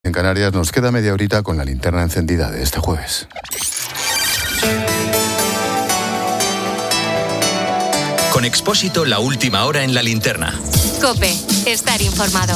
En Canarias nos queda media horita con la linterna encendida de este jueves. Con Expósito, la última hora en la linterna. COPE, estar informado.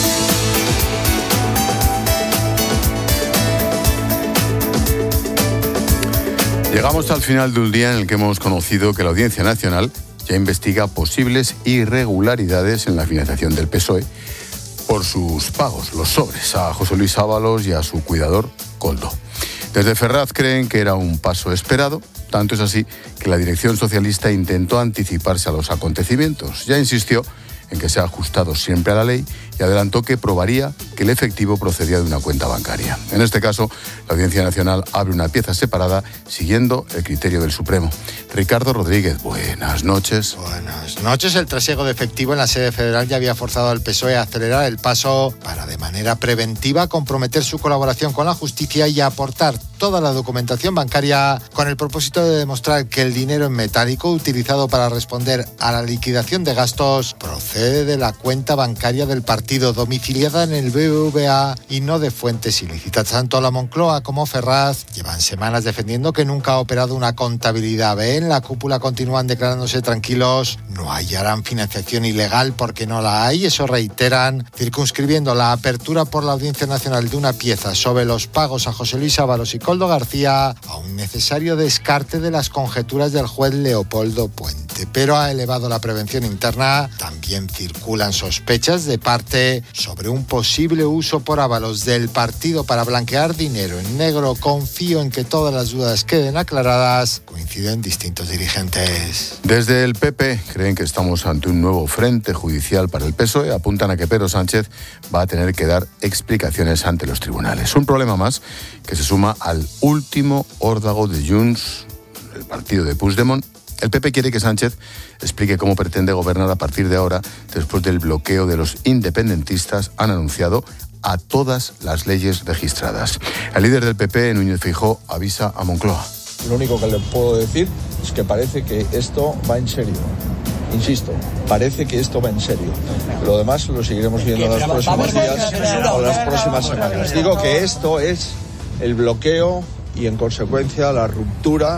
Llegamos al final de un día en el que hemos conocido que la Audiencia Nacional ya investiga posibles irregularidades en la financiación del PSOE por sus pagos, los sobres, a José Luis Ábalos y a su cuidador, Koldo. Desde Ferraz creen que era un paso esperado, tanto es así que la dirección socialista intentó anticiparse a los acontecimientos. Ya insistió en que se ha ajustado siempre a la ley y adelantó que probaría que el efectivo procedía de una cuenta bancaria. En este caso, la Audiencia Nacional abre una pieza separada siguiendo el criterio del Supremo. Ricardo Rodríguez, buenas noches. Buenas noches. El trasiego de efectivo en la sede federal ya había forzado al PSOE a acelerar el paso para, de manera preventiva, comprometer su colaboración con la justicia y aportar toda la documentación bancaria con el propósito de demostrar que el dinero en metálico utilizado para responder a la liquidación de gastos procede de la cuenta bancaria del partido domiciliada en el BBVA y no de fuentes ilícitas. Tanto la Moncloa como Ferraz llevan semanas defendiendo que nunca ha operado una contabilidad B. En la cúpula continúan declarándose tranquilos. No hallarán financiación ilegal porque no la hay. Eso reiteran, circunscribiendo la apertura por la Audiencia Nacional de una pieza sobre los pagos a José Luis Ábalos y Koldo García a un necesario descarte de las conjeturas del juez Leopoldo Puente. Pero ha elevado la prevención interna. También circulan sospechas de parte sobre un posible uso por Ábalos del partido para blanquear dinero en negro. Confío en que todas las dudas queden aclaradas. Coinciden distintos dirigentes. Desde el PP creen que estamos ante un nuevo frente judicial para el PSOE. Apuntan a que Pedro Sánchez va a tener que dar explicaciones ante los tribunales. Un problema más que se suma al último órdago de Junts, el partido de Puigdemont. El PP quiere que Sánchez explique cómo pretende gobernar a partir de ahora, después del bloqueo de los independentistas, han anunciado, a todas las leyes registradas. El líder del PP, Núñez Feijóo, avisa a Moncloa. Lo único que le puedo decir es que parece que esto va en serio. Insisto, parece que esto va en serio. Lo demás lo seguiremos viendo en los próximos días o las próximas semanas. Digo que esto es el bloqueo y, en consecuencia, la ruptura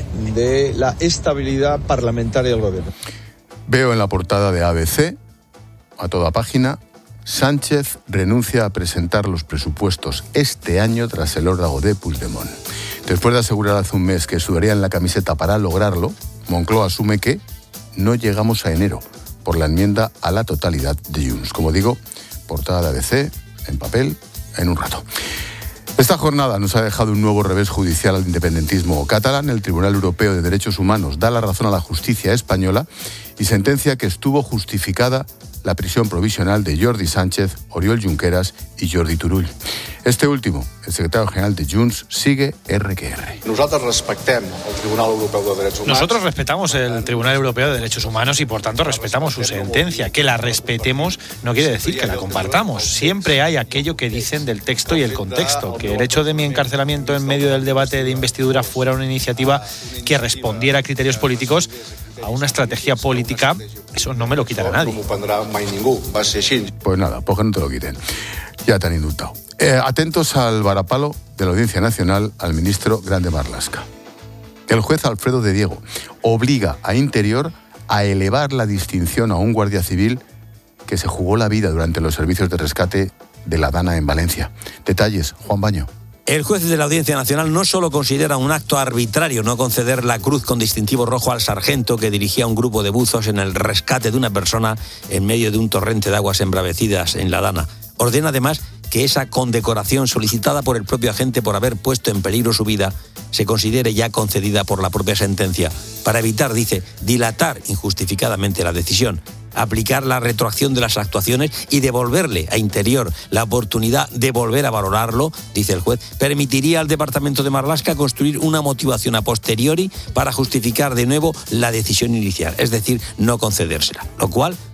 de la estabilidad parlamentaria del gobierno. Veo en la portada de ABC, a toda página, Sánchez renuncia a presentar los presupuestos este año tras el órdago de Puigdemont. Después de asegurar hace un mes que sudaría en la camiseta para lograrlo, Moncloa asume que no llegamos a enero por la enmienda a la totalidad de Junts. Como digo, portada de ABC, en papel, en un rato. Esta jornada nos ha dejado un nuevo revés judicial al independentismo catalán. El Tribunal Europeo de Derechos Humanos da la razón a la justicia española y sentencia que estuvo justificada la prisión provisional de Jordi Sánchez, Oriol Junqueras y Jordi Turull. Este último, el secretario general de Junts, sigue R&R. Nosotros respetamos el Tribunal Europeo de Derechos Humanos. Nosotros respetamos el Tribunal Europeo de Derechos Humanos y, por tanto, respetamos su sentencia. Que la respetemos no quiere decir que la compartamos. Siempre hay aquello que dicen del texto y el contexto. Que el hecho de mi encarcelamiento en medio del debate de investidura fuera una iniciativa que respondiera a criterios políticos, a una estrategia política, eso no me lo quitará nadie. Pues nada, pues que no te lo quiten. Ya te han indultado. Atentos al varapalo de la Audiencia Nacional al ministro Grande Marlaska. El juez Alfredo de Diego obliga a Interior a elevar la distinción a un guardia civil que se jugó la vida durante los servicios de rescate de la Dana en Valencia. Detalles, Juan Baño. El juez de la Audiencia Nacional no solo considera un acto arbitrario no conceder la cruz con distintivo rojo al sargento que dirigía un grupo de buzos en el rescate de una persona en medio de un torrente de aguas embravecidas en la Dana. Ordena además que esa condecoración solicitada por el propio agente por haber puesto en peligro su vida se considere ya concedida por la propia sentencia, para evitar, dice, dilatar injustificadamente la decisión, aplicar la retroacción de las actuaciones y devolverle a Interior la oportunidad de volver a valorarlo, dice el juez, permitiría al Departamento de Marlaska construir una motivación a posteriori para justificar de nuevo la decisión inicial, es decir, no concedérsela, lo cual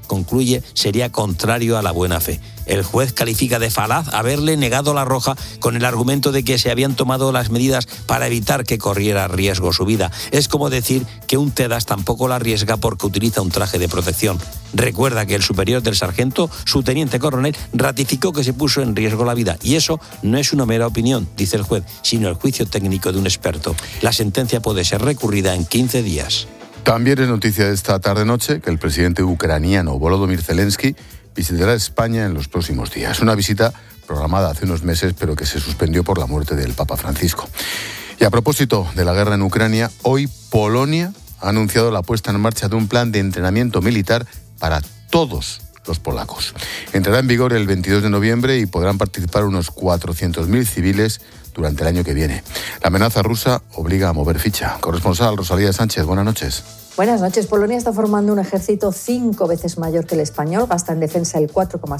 concluye, sería contrario a la buena fe. El juez califica de falaz haberle negado la roja con el argumento de que se habían tomado las medidas para evitar que corriera riesgo su vida. Es como decir que un TEDAS tampoco la arriesga porque utiliza un traje de protección. Recuerda que el superior del sargento, su teniente coronel, ratificó que se puso en riesgo la vida. Y eso no es una mera opinión, dice el juez, sino el juicio técnico de un experto. La sentencia puede ser recurrida en 15 días. También es noticia de esta tarde-noche que el presidente ucraniano Volodymyr Zelensky visitará España en los próximos días. Una visita programada hace unos meses, pero que se suspendió por la muerte del Papa Francisco. Y a propósito de la guerra en Ucrania, hoy Polonia ha anunciado la puesta en marcha de un plan de entrenamiento militar para todos los polacos. Entrará en vigor el 22 de noviembre y podrán participar unos 400.000 civiles durante el año que viene. La amenaza rusa obliga a mover ficha. Corresponsal Rosalía Sánchez, buenas noches. Buenas noches. Polonia está formando un ejército 5 veces mayor que el español, gasta en defensa el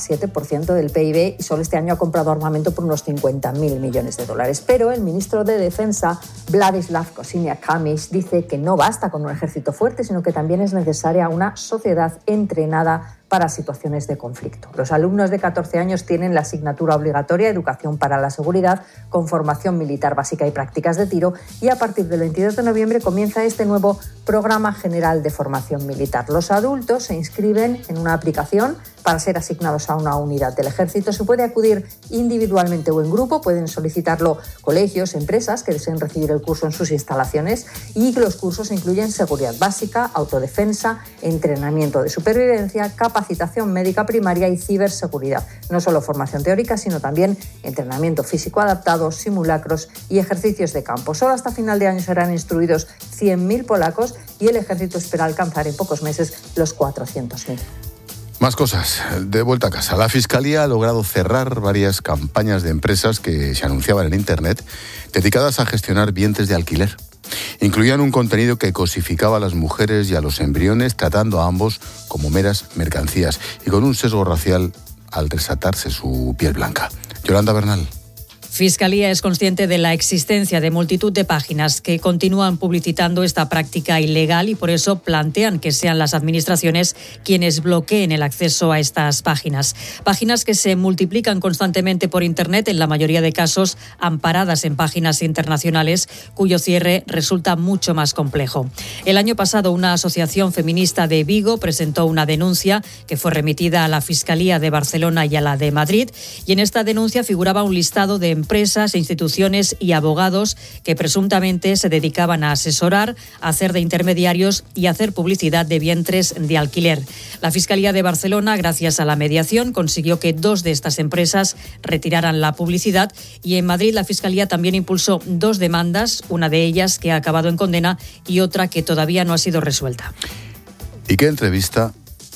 4,7% del PIB y solo este año ha comprado armamento por unos 50.000 millones de dólares. Pero el ministro de Defensa, Władysław Kosiniak-Kamysz, dice que no basta con un ejército fuerte, sino que también es necesaria una sociedad entrenada para situaciones de conflicto. Los alumnos de 14 años tienen la asignatura obligatoria Educación para la Seguridad, con formación militar básica y prácticas de tiro, y a partir del 22 de noviembre comienza este nuevo Programa General de Formación Militar. Los adultos se inscriben en una aplicación para ser asignados a una unidad del ejército. Se puede acudir individualmente o en grupo, pueden solicitarlo colegios, empresas que deseen recibir el curso en sus instalaciones, y los cursos incluyen seguridad básica, autodefensa, entrenamiento de supervivencia, capacitación médica primaria y ciberseguridad. No solo formación teórica, sino también entrenamiento físico adaptado, simulacros y ejercicios de campo. Solo hasta final de año serán instruidos 100.000 polacos y el ejército espera alcanzar en pocos meses los 400.000. Más cosas. De vuelta a casa. La Fiscalía ha logrado cerrar varias campañas de empresas que se anunciaban en Internet dedicadas a gestionar vientres de alquiler. Incluían un contenido que cosificaba a las mujeres y a los embriones, tratando a ambos como meras mercancías y con un sesgo racial al resaltarse su piel blanca. Yolanda Bernal. Fiscalía es consciente de la existencia de multitud de páginas que continúan publicitando esta práctica ilegal y por eso plantean que sean las administraciones quienes bloqueen el acceso a estas páginas. Páginas que se multiplican constantemente por Internet, en la mayoría de casos amparadas en páginas internacionales, cuyo cierre resulta mucho más complejo. El año pasado, una asociación feminista de Vigo presentó una denuncia que fue remitida a la Fiscalía de Barcelona y a la de Madrid, y en esta denuncia figuraba un listado de empresas, instituciones y abogados que presuntamente se dedicaban a asesorar, a hacer de intermediarios y a hacer publicidad de vientres de alquiler. La Fiscalía de Barcelona, gracias a la mediación, consiguió que 2 de estas empresas retiraran la publicidad, y en Madrid la Fiscalía también impulsó 2 demandas, una de ellas que ha acabado en condena y otra que todavía no ha sido resuelta. ¿Y qué entrevista,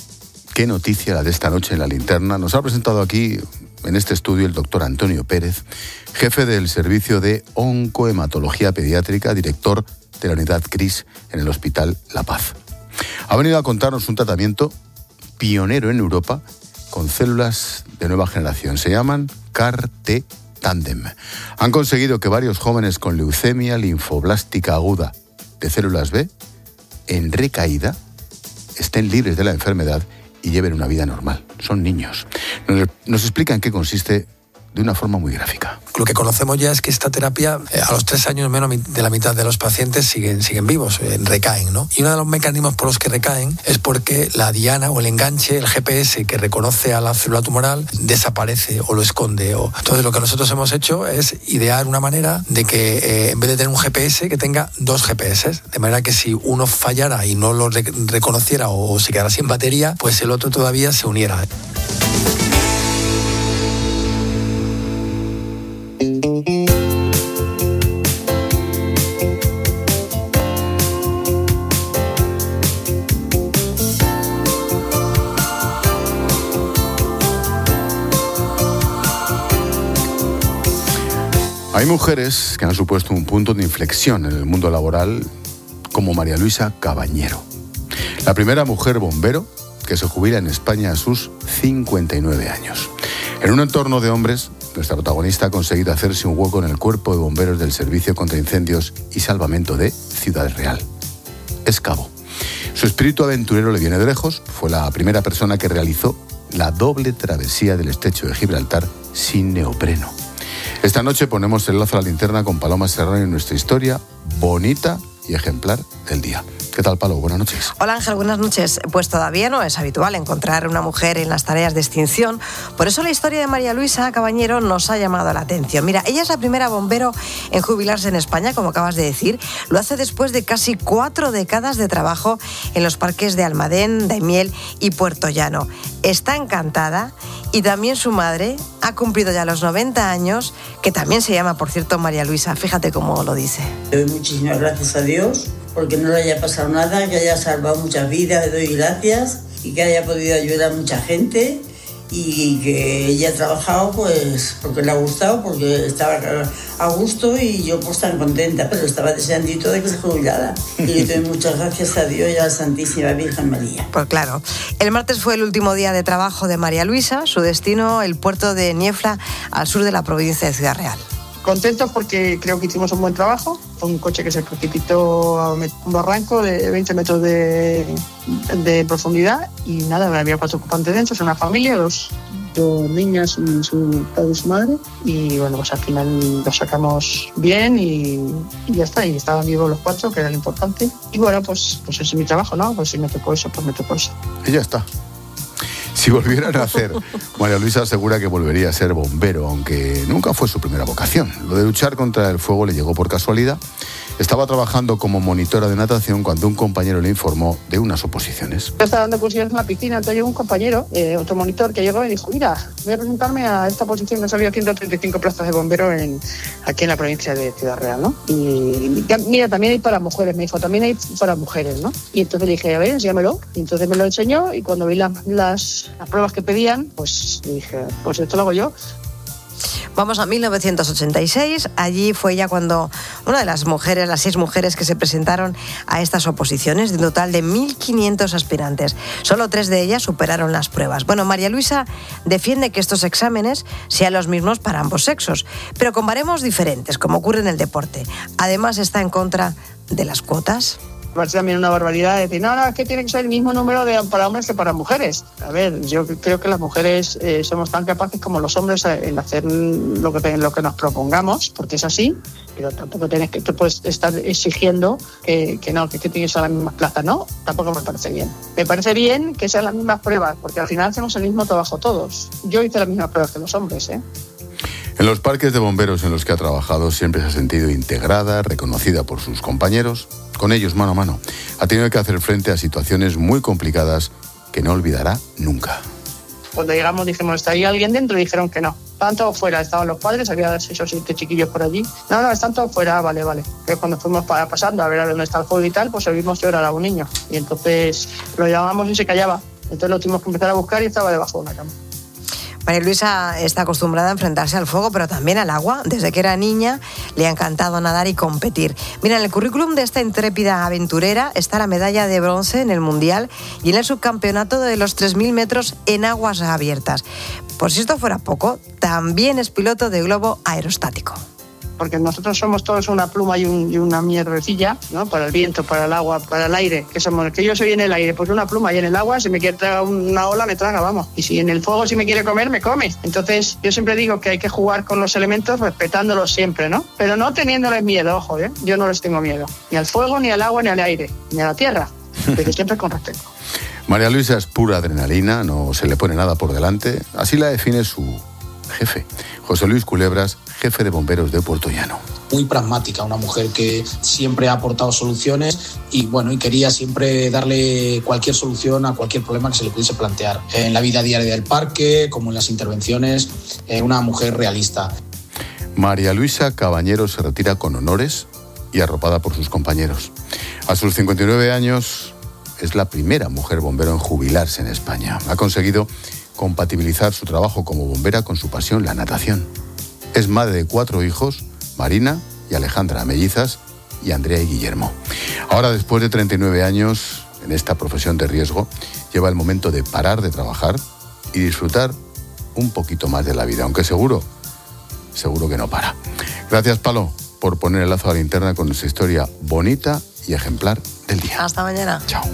qué noticia la de esta noche en La Linterna? Nos ha presentado aquí en este estudio el doctor Antonio Pérez, jefe del Servicio de Oncohematología Pediátrica, director de la unidad CRIS en el Hospital La Paz. Ha venido a contarnos un tratamiento pionero en Europa con células de nueva generación. Se llaman CAR-T Tandem. Han conseguido que varios jóvenes con leucemia linfoblástica aguda de células B, en recaída, estén libres de la enfermedad y lleven una vida normal. Son niños. Nos explica en qué consiste de una forma muy gráfica. Lo que conocemos ya es que esta terapia, a los 3 años menos de la mitad de los pacientes siguen vivos, recaen, ¿no? Y uno de los mecanismos por los que recaen es porque la diana o el enganche, el GPS que reconoce a la célula tumoral, desaparece o lo esconde. Entonces lo que nosotros hemos hecho es idear una manera de que en vez de tener un GPS, que tenga 2 GPS, de manera que si uno fallara y no lo reconociera o se quedara sin batería, pues el otro todavía se uniera. Hay mujeres que han supuesto un punto de inflexión en el mundo laboral, como María Luisa Cabañero, la primera mujer bombero que se jubila en España a sus 59 años. En un entorno de hombres, nuestra protagonista ha conseguido hacerse un hueco en el cuerpo de bomberos del Servicio contra Incendios y Salvamento de Ciudad Real. Es cabo. Su espíritu aventurero le viene de lejos. Fue la primera persona que realizó la doble travesía del estrecho de Gibraltar sin neopreno. Esta noche ponemos el lazo a la linterna con Paloma Serrano en nuestra historia bonita y ejemplar del día. ¿Qué tal, Palo? Buenas noches. Hola, Ángel, buenas noches. Pues todavía no es habitual encontrar una mujer en las tareas de extinción. Por eso la historia de María Luisa Cabañero nos ha llamado la atención. Mira, ella es la primera bombero en jubilarse en España, como acabas de decir. Lo hace después de casi 4 décadas de trabajo en los parques de Almadén, Daimiel y Puerto Llano. Está encantada y también su madre ha cumplido ya los 90 años, que también se llama, por cierto, María Luisa. Fíjate cómo lo dice. Le doy muchísimas gracias a Dios porque no le haya pasado nada, que haya salvado muchas vidas, le doy gracias, y que haya podido ayudar a mucha gente, y que ella ha trabajado pues porque le ha gustado, porque estaba a gusto, y yo pues tan contenta, pero estaba deseandito de que se jubilara. Y le doy muchas gracias a Dios y a la Santísima Virgen María. Pues claro. El martes fue el último día de trabajo de María Luisa, su destino el puerto de Niefla, al sur de la provincia de Ciudad Real. Contentos porque creo que hicimos un buen trabajo. Fue un coche que se precipitó a un barranco de 20 metros de profundidad y nada, había 4 ocupantes dentro, es una familia, dos niñas y su padre y su madre, y bueno, pues al final lo sacamos bien y ya está, y estaban vivos los 4, que era lo importante, y bueno, pues ese es mi trabajo, ¿no? Pues si me tocó eso, pues me tocó eso. Y ya está. Si volviera a nacer, María Luisa asegura que volvería a ser bombero, aunque nunca fue su primera vocación. Lo de luchar contra el fuego le llegó por casualidad. Estaba trabajando como monitora de natación cuando un compañero le informó de unas oposiciones. Yo estaba dando cursillos en la piscina, entonces llegó un compañero, otro monitor, que llegó y dijo: mira, voy a presentarme a esta posición, que han salido 135 plazas de bombero aquí en la provincia de Ciudad Real, ¿no? Y mira, también hay para mujeres, me dijo, también hay para mujeres, ¿no? Y entonces le dije, a ver, enséñamelo. Y entonces me lo enseñó, y cuando vi las pruebas que pedían, pues dije, pues esto lo hago yo. Vamos a 1986, allí fue ya cuando una de las 6 mujeres que se presentaron a estas oposiciones, de un total de 1.500 aspirantes. Solo 3 de ellas superaron las pruebas. Bueno, María Luisa defiende que estos exámenes sean los mismos para ambos sexos, pero con baremos diferentes, como ocurre en el deporte. Además, está en contra de las cuotas. Me parece también una barbaridad decir, no, es que tiene que ser el mismo número para hombres que para mujeres. A ver, yo creo que las mujeres somos tan capaces como los hombres en hacer lo que nos propongamos, porque es así, pero tampoco tú puedes estar exigiendo que tiene que ser las mismas plazas, ¿no? Tampoco me parece bien. Me parece bien que sean las mismas pruebas, porque al final hacemos el mismo trabajo todos. Yo hice las mismas pruebas que los hombres, ¿eh? En los parques de bomberos en los que ha trabajado siempre se ha sentido integrada, reconocida por sus compañeros. Con ellos, mano a mano, ha tenido que hacer frente a situaciones muy complicadas que no olvidará nunca. Cuando llegamos dijimos, ¿estaría alguien dentro? Y dijeron que no. Estaban todos fuera, estaban los padres, había 6 o 7 chiquillos por allí. No, están todos fuera, vale. Pero cuando fuimos pasando a ver a dónde está el fuego y tal, pues oímos llorar a un niño. Y entonces lo llamamos y se callaba. Entonces lo tuvimos que empezar a buscar y estaba debajo de una cama. María Luisa está acostumbrada a enfrentarse al fuego, pero también al agua. Desde que era niña le ha encantado nadar y competir. Mira, en el currículum de esta intrépida aventurera está la medalla de bronce en el Mundial y en el subcampeonato de los 3.000 metros en aguas abiertas. Por si esto fuera poco, también es piloto de globo aerostático. Porque nosotros somos todos una pluma y una mierdecilla, ¿no? Para el viento, para el agua, para el aire, que yo soy en el aire, pues una pluma, y en el agua, si me quiere tragar una ola, me traga, vamos. Y si en el fuego, si me quiere comer, me come. Entonces, yo siempre digo que hay que jugar con los elementos respetándolos siempre, ¿no? Pero no teniéndoles miedo, ojo, ¿eh? Yo no les tengo miedo. Ni al fuego, ni al agua, ni al aire, ni a la tierra. Pero siempre con respeto. María Luisa es pura adrenalina, no se le pone nada por delante. Así la define su jefe, José Luis Culebras, jefe de bomberos de Puerto Llano. Muy pragmática, una mujer que siempre ha aportado soluciones y quería siempre darle cualquier solución a cualquier problema que se le pudiese plantear. En la vida diaria del parque, como en las intervenciones, una mujer realista. María Luisa Cabañero se retira con honores y arropada por sus compañeros. A sus 59 años es la primera mujer bombero en jubilarse en España. Ha conseguido compatibilizar su trabajo como bombera con su pasión, la natación. Es madre de 4 hijos, Marina y Alejandra, mellizas, y Andrea y Guillermo. Ahora, después de 39 años en esta profesión de riesgo, lleva el momento de parar de trabajar y disfrutar un poquito más de la vida, aunque seguro que no para. Gracias, Palo, por poner el lazo a la linterna con nuestra historia bonita y ejemplar del día. Hasta mañana. Chao.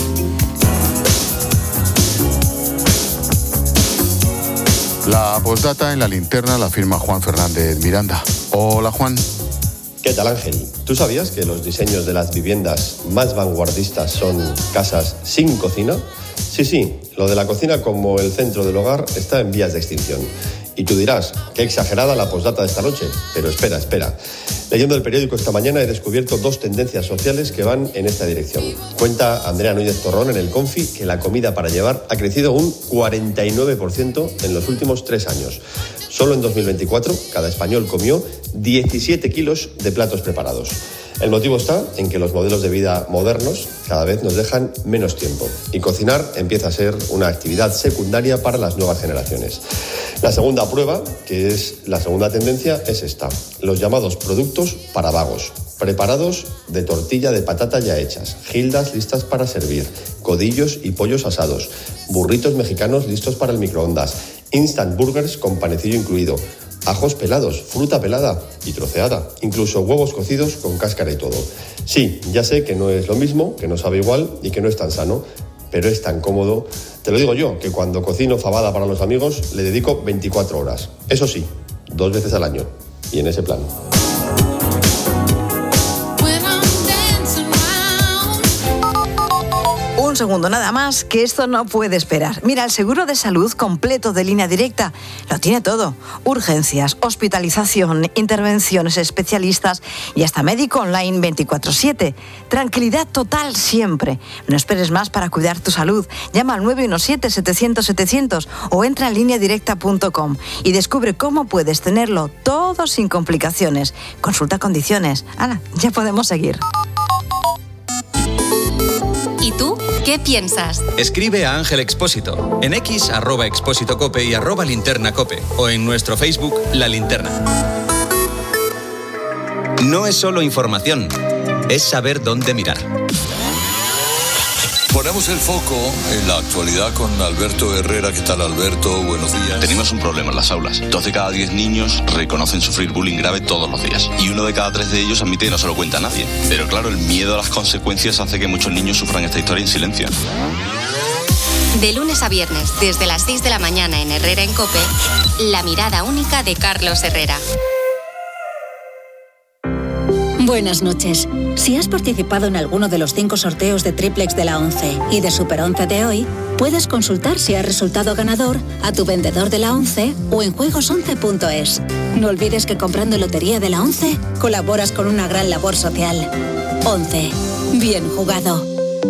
La postdata en la linterna la firma Juan Fernández Miranda. Hola, Juan. ¿Qué tal, Ángel? ¿Tú sabías que los diseños de las viviendas más vanguardistas son casas sin cocina? Sí, lo de la cocina como el centro del hogar está en vías de extinción. Y tú dirás, qué exagerada la postdata de esta noche. Pero espera. Leyendo el periódico esta mañana he descubierto 2 tendencias sociales que van en esta dirección. Cuenta Andrea Núñez Torrón en el Confi que la comida para llevar ha crecido un 49% en los últimos 3 años. Solo en 2024, cada español comió 17 kilos de platos preparados. El motivo está en que los modelos de vida modernos cada vez nos dejan menos tiempo y cocinar empieza a ser una actividad secundaria para las nuevas generaciones. La segunda prueba, que es la segunda tendencia, es esta: los llamados productos para vagos, preparados de tortilla de patata ya hechas, gildas listas para servir, codillos y pollos asados, burritos mexicanos listos para el microondas, instant burgers con panecillo incluido, ajos pelados, fruta pelada y troceada, incluso huevos cocidos con cáscara y todo. Sí, ya sé que no es lo mismo, que no sabe igual y que no es tan sano, pero es tan cómodo. Te lo digo yo, que cuando cocino fabada para los amigos le dedico 24 horas. Eso sí, 2 veces al año y en ese plan. Un segundo nada más, que esto no puede esperar. Mira, el seguro de salud completo de Línea Directa lo tiene todo. Urgencias, hospitalización, intervenciones especialistas y hasta médico online 24/7. Tranquilidad total siempre. No esperes más para cuidar tu salud. Llama al 917-700-700 o entra en lineadirecta.com y descubre cómo puedes tenerlo todo sin complicaciones. Consulta condiciones. ¡Hala! Ya podemos seguir. ¿Y tú? ¿Qué piensas? Escribe a Ángel Expósito en X @expósitocope y @linternacope o en nuestro Facebook La Linterna. No es solo información, es saber dónde mirar. Ponemos el foco en la actualidad con Alberto Herrera. ¿Qué tal, Alberto? Buenos días. Tenemos un problema en las aulas. 2 de cada 10 niños reconocen sufrir bullying grave todos los días. Y 1 de cada 3 de ellos admite que no se lo cuenta a nadie. Pero claro, el miedo a las consecuencias hace que muchos niños sufran esta historia en silencio. De lunes a viernes, desde las 6 de la mañana en Herrera en COPE, la mirada única de Carlos Herrera. Buenas noches. Si has participado en alguno de los 5 sorteos de Triplex de la 11 y de Super 11 de hoy, puedes consultar si has resultado ganador a tu vendedor de la 11 o en juegos11.es. No olvides que comprando lotería de la 11 colaboras con una gran labor social. 11. Bien jugado.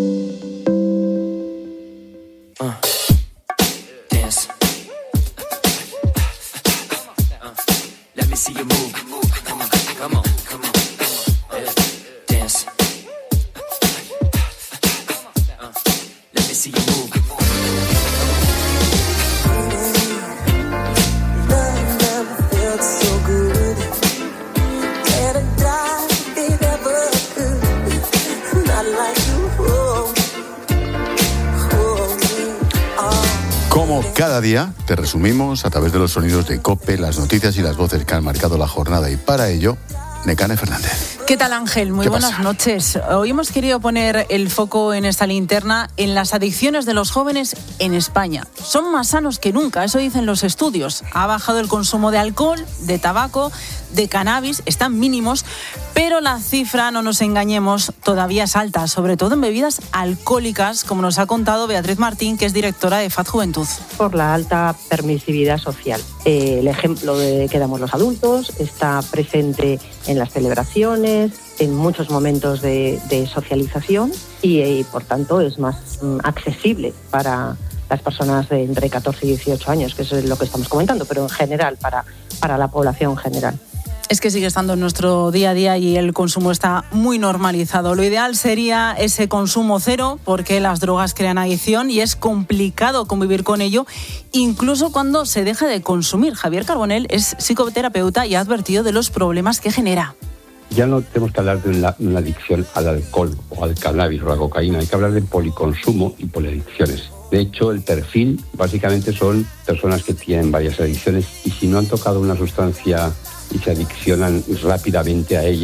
Como cada día, te resumimos a través de los sonidos de COPE, las noticias y las voces que han marcado la jornada. Y para ello, Nekane Fernández. ¿Qué tal, Ángel? Muy buenas noches. Hoy hemos querido poner el foco en esta linterna en las adicciones de los jóvenes en España. Son más sanos que nunca, eso dicen los estudios. Ha bajado el consumo de alcohol, de tabaco, de cannabis, están mínimos, pero la cifra, no nos engañemos, todavía es alta, sobre todo en bebidas alcohólicas, como nos ha contado Beatriz Martín, que es directora de FAD Juventud. Por la alta permisividad social. El ejemplo de que damos los adultos está presente en las celebraciones, en muchos momentos de socialización y por tanto es más accesible para las personas de entre 14 y 18 años, que es lo que estamos comentando, pero en general, para la población general. Es que sigue estando en nuestro día a día y el consumo está muy normalizado. Lo ideal sería ese consumo cero, porque las drogas crean adicción y es complicado convivir con ello, incluso cuando se deja de consumir. Javier Carbonell es psicoterapeuta y ha advertido de los problemas que genera. Ya no tenemos que hablar de una adicción al alcohol o al cannabis o a la cocaína, hay que hablar de policonsumo y poliadicciones. De hecho, el perfil básicamente son personas que tienen varias adicciones y si no han tocado una sustancia y se adiccionan rápidamente a ella,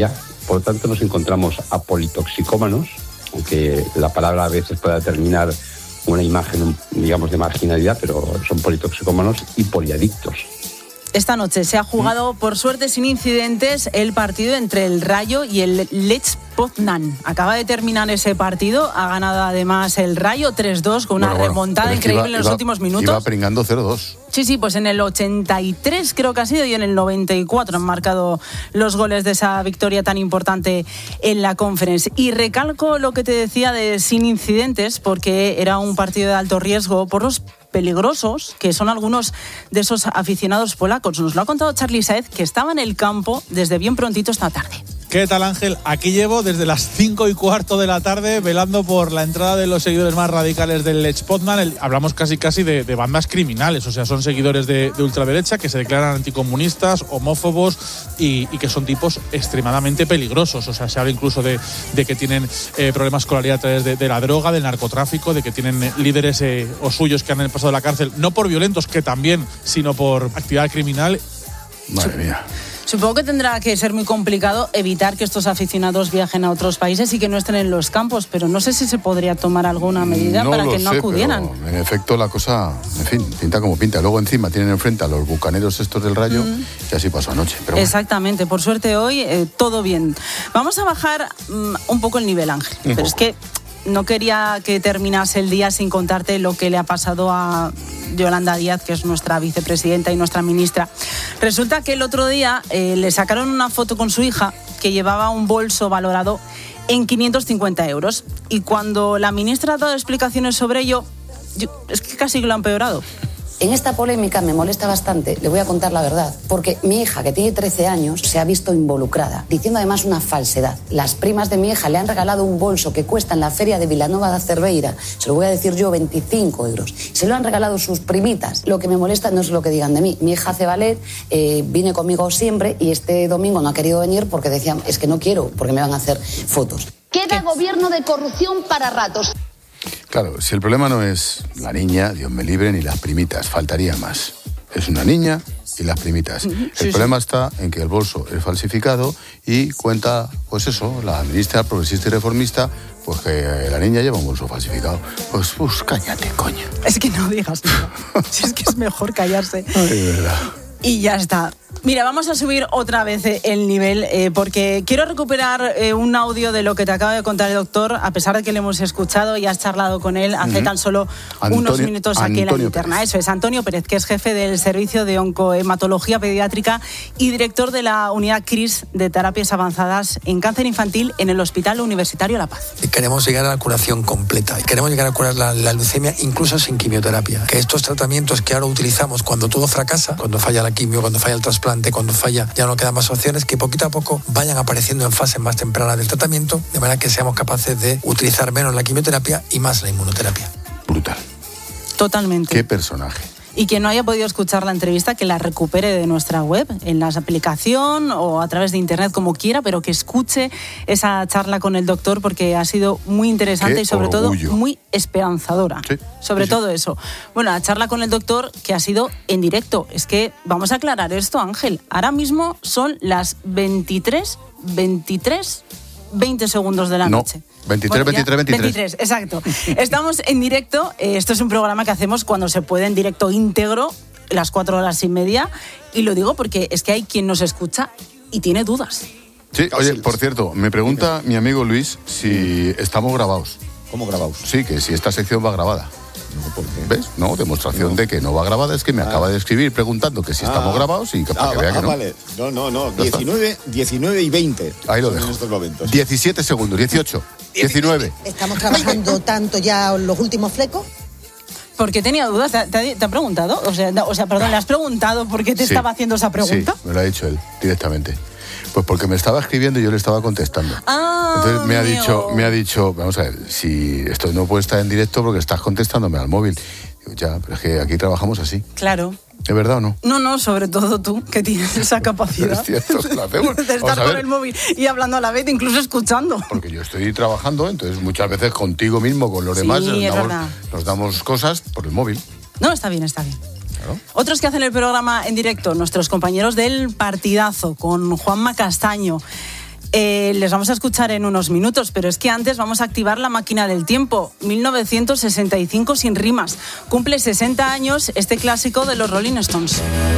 Por lo tanto, nos encontramos a politoxicómanos, aunque la palabra a veces pueda determinar una imagen, digamos, de marginalidad, pero son politoxicómanos y poliadictos. Esta noche se ha jugado, por suerte sin incidentes, el partido entre el Rayo y el Lech Poznan. Acaba de terminar ese partido, ha ganado además el Rayo 3-2 con una remontada increíble en los últimos minutos. Iba pringando 0-2. Sí, pues en el 83 creo que ha sido y en el 94 han marcado los goles de esa victoria tan importante en la Conference. Y recalco lo que te decía de sin incidentes, porque era un partido de alto riesgo por los peligrosos que son algunos de esos aficionados polacos. Nos lo ha contado Charlie Saez, que estaba en el campo desde bien prontito esta tarde. ¿Qué tal, Ángel? Aquí llevo desde las 5:15 de la tarde velando por la entrada de los seguidores más radicales del Lech Poznan. Hablamos casi de bandas criminales, o sea, son seguidores de ultraderecha que se declaran anticomunistas, homófobos y que son tipos extremadamente peligrosos. O sea, se habla incluso de que tienen problemas con la ley a través de la droga, del narcotráfico, de que tienen líderes o suyos que han pasado a la cárcel, no por violentos, que también, sino por actividad criminal. Madre mía. Supongo que tendrá que ser muy complicado evitar que estos aficionados viajen a otros países y que no estén en los campos, pero no sé si se podría tomar alguna medida para que no acudieran. En efecto, la cosa, en fin, pinta como pinta. Luego encima tienen enfrente a los bucaneros estos del Rayo y así pasó anoche. Pero exactamente, por suerte hoy todo bien. Vamos a bajar un poco el nivel, Ángel, pero es que no quería que terminase el día sin contarte lo que le ha pasado a Yolanda Díaz, que es nuestra vicepresidenta y nuestra ministra. Resulta que el otro día le sacaron una foto con su hija que llevaba un bolso valorado en 550 euros. Y cuando la ministra ha dado explicaciones sobre ello, es que casi lo han empeorado. En esta polémica me molesta bastante, le voy a contar la verdad, porque mi hija, que tiene 13 años, se ha visto involucrada, diciendo además una falsedad. Las primas de mi hija le han regalado un bolso que cuesta en la feria de Vilanova da Cerveira, se lo voy a decir yo, 25 euros. Se lo han regalado sus primitas. Lo que me molesta no es lo que digan de mí. Mi hija hace ballet, vine conmigo siempre y este domingo no ha querido venir porque decían, es que no quiero, porque me van a hacer fotos. Queda gobierno de corrupción para ratos. Claro, si el problema no es la niña, Dios me libre, ni las primitas, faltaría más. Es una niña y las primitas. El problema está en que el bolso es falsificado y cuenta, pues eso, la ministra progresista y reformista, pues que la niña lleva un bolso falsificado. Pues cállate, coño. Es que no digas nada. Si es que es mejor callarse. Ay, de verdad. Y ya está. Mira, vamos a subir otra vez el nivel porque quiero recuperar un audio de lo que te acaba de contar el doctor, a pesar de que le hemos escuchado y has charlado con él hace tan solo unos minutos aquí en la linterna. Eso es, Antonio Pérez, que es jefe del Servicio de Oncohematología Pediátrica y director de la unidad CRIS de terapias avanzadas en cáncer infantil en el Hospital Universitario La Paz. Queremos llegar a la curación completa. Queremos llegar a curar la leucemia incluso sin quimioterapia. Que estos tratamientos que ahora utilizamos cuando todo fracasa, cuando falla la quimio, cuando falla el trasplante, cuando falla ya no quedan más opciones, que poquito a poco vayan apareciendo en fases más tempranas del tratamiento, de manera que seamos capaces de utilizar menos la quimioterapia y más la inmunoterapia. Brutal. Totalmente. Qué personaje. Y quien no haya podido escuchar la entrevista, que la recupere de nuestra web, en la aplicación o a través de internet, como quiera, pero que escuche esa charla con el doctor porque ha sido muy interesante y sobre todo muy esperanzadora. Sí, sobre todo eso. Bueno, la charla con el doctor que ha sido en directo. Es que vamos a aclarar esto, Ángel. Ahora mismo son las 20 segundos de la noche. 23, exacto. Estamos en directo, esto es un programa que hacemos cuando se puede en directo íntegro, las 4 horas y media, y lo digo porque es que hay quien nos escucha y tiene dudas. Sí, oye, por cierto, me pregunta mi amigo Luis si estamos grabados. ¿Cómo grabados? Sí, que si esta sección va grabada. No, ¿por qué? ¿Ves? No, demostración de que no va grabada es que me acaba de escribir preguntando que si estamos grabados y que para que vea que no. Vale. No. 19 y 20. Ahí lo dejo. En estos momentos. 17 segundos, 18, 19. ¿Estamos trabajando tanto ya los últimos flecos? Porque tenía dudas, ¿te ha preguntado? O sea, perdón, ¿le has preguntado por qué te estaba haciendo esa pregunta? Sí, me lo ha dicho él, directamente. Pues porque me estaba escribiendo y yo le estaba contestando. Entonces me ha dicho, vamos a ver, si esto no puede estar en directo porque estás contestándome al móvil. Digo, ya, pero es que aquí trabajamos así. Claro. ¿Es verdad o no? No, sobre todo tú, que tienes esa capacidad. Es cierto, lo hacemos. De estar con el móvil y hablando a la vez, incluso escuchando. Porque yo estoy trabajando, entonces muchas veces contigo mismo, con los demás, nos damos cosas por el móvil. No, está bien. Claro. Otros que hacen el programa en directo, nuestros compañeros del Partidazo, con Juanma Castaño. Les vamos a escuchar en unos minutos, pero es que antes vamos a activar la máquina del tiempo. 1965 sin rimas. Cumple 60 años este clásico de los Rolling Stones.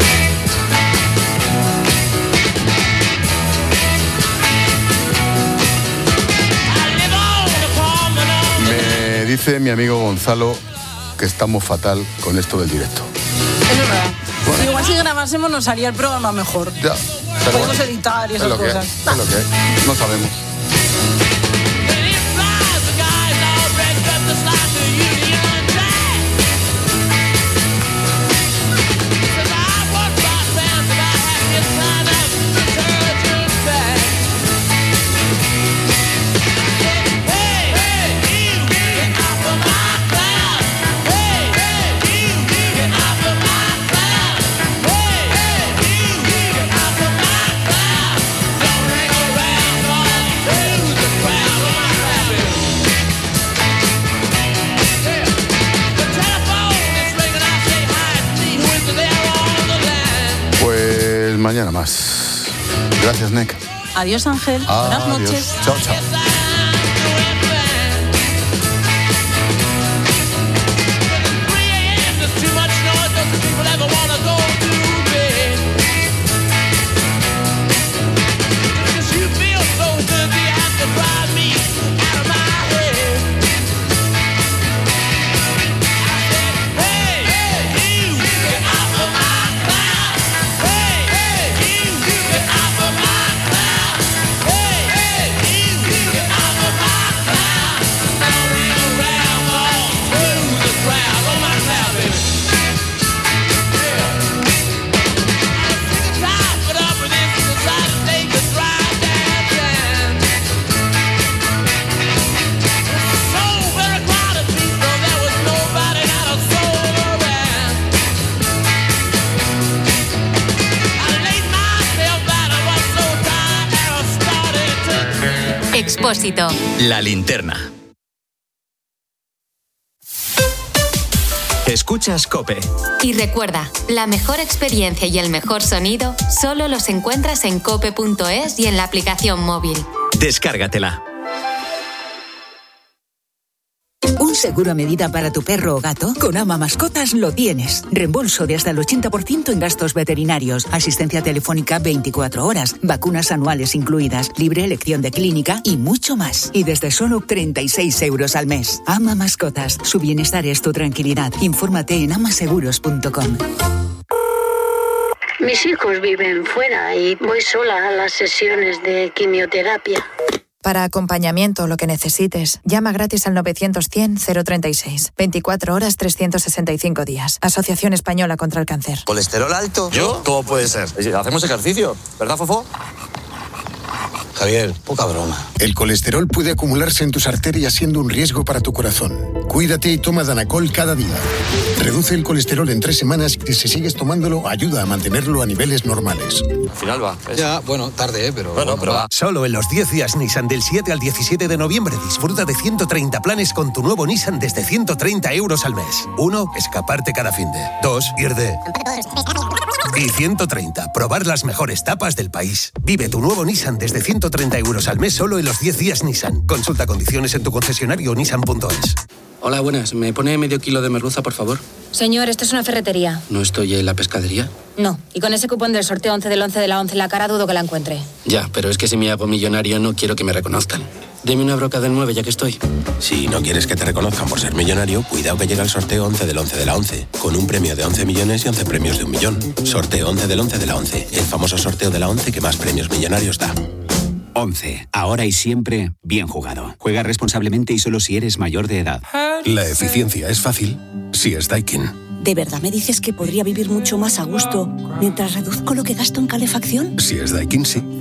Me dice mi amigo Gonzalo que estamos fatal con esto del directo. Es verdad. Bueno. Igual si grabásemos nos haría el programa mejor. Ya. Podemos editar y esas cosas. Es lo que hay. No sabemos. Mañana más. Gracias, Nek. Adiós, Ángel. Buenas noches. Chao, chao. Expósito. La linterna. Escuchas COPE. Y recuerda, la mejor experiencia y el mejor sonido solo los encuentras en cope.es y en la aplicación móvil. Descárgatela. ¿Un seguro a medida para tu perro o gato? Con Ama Mascotas lo tienes. Reembolso de hasta el 80% en gastos veterinarios, asistencia telefónica 24 horas, vacunas anuales incluidas, libre elección de clínica y mucho más. Y desde solo 36 euros al mes. Ama Mascotas. Su bienestar es tu tranquilidad. Infórmate en amaseguros.com. Mis hijos viven fuera y voy sola a las sesiones de quimioterapia. Para acompañamiento o lo que necesites, llama gratis al 900-100-036. 24 horas, 365 días. Asociación Española contra el Cáncer. ¿Colesterol alto? ¿Yo? ¿Cómo puede ser? Hacemos ejercicio, ¿verdad, Fofo? Javier, poca broma. El colesterol puede acumularse en tus arterias siendo un riesgo para tu corazón. Cuídate y toma Danacol cada día. Reduce el colesterol en 3 semanas y si sigues tomándolo, ayuda a mantenerlo a niveles normales. Al final va. Ya, bueno, tarde, pero... Bueno, pero va. Solo en los 10 días Nissan del 7 al 17 de noviembre disfruta de 130 planes con tu nuevo Nissan desde 130 euros al mes. 1, escaparte cada finde. 2, ir de... Y 130, probar las mejores tapas del país. Vive tu nuevo Nissan desde 130 euros al mes solo en los 10 días Nissan. Consulta condiciones en tu concesionario nissan.es. Hola, buenas. ¿Me pone medio kilo de merluza, por favor? Señor, esto es una ferretería. ¿No estoy en la pescadería? No, y con ese cupón del sorteo 11 del 11 de la 11 en la cara dudo que la encuentre. Ya, pero es que si me hago millonario no quiero que me reconozcan. Deme una broca del 9 ya que estoy. Si no quieres que te reconozcan por ser millonario, cuidado que llega el sorteo 11 del 11 de la 11, con un premio de 11 millones y 11 premios de 1 millón. Sorteo 11 del 11 de la 11, el famoso sorteo de la 11 que más premios millonarios da. 11. Ahora y siempre, bien jugado. Juega responsablemente y solo si eres mayor de edad. La eficiencia es fácil si es Daikin. ¿De verdad me dices que podría vivir mucho más a gusto mientras reduzco lo que gasto en calefacción? Si es Daikin, sí.